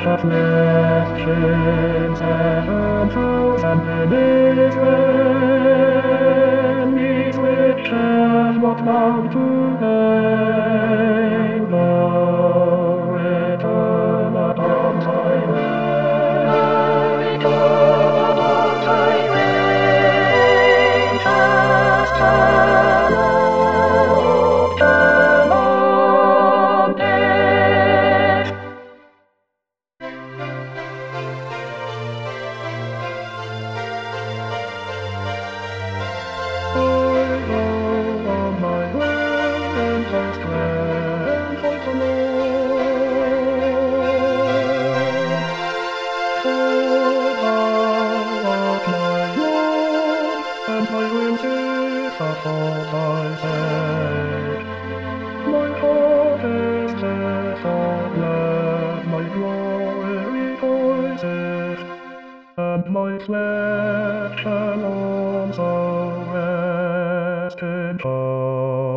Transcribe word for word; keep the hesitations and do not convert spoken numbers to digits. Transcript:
of nations and truths and religion, these riches what bound to gain, the return upon thy way, the return upon thy way, just as my heart is set on land, my glory rejoices, and my flesh shall also rest in God.